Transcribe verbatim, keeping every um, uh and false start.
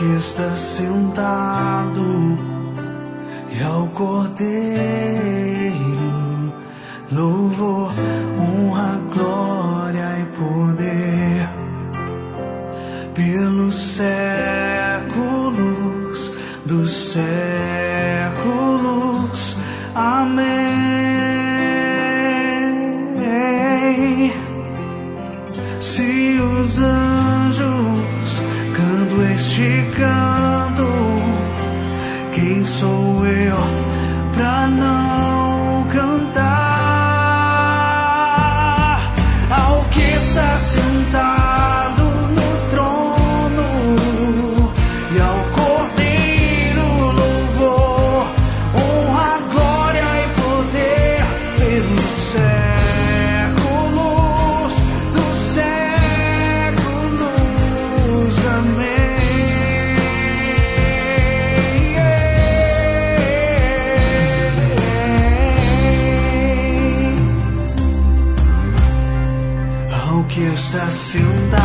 que está sentado e ao Cordeiro, louvor, honra, glória e poder pelos séculos dos séculos. Amém. Se os anjos cantam este canto, quem sou eu pra não cantar ao que está sentado no trono e ao Cordeiro, louvor, honra, glória e poder pelos séculos dos séculos. Amém. Ao que está sentado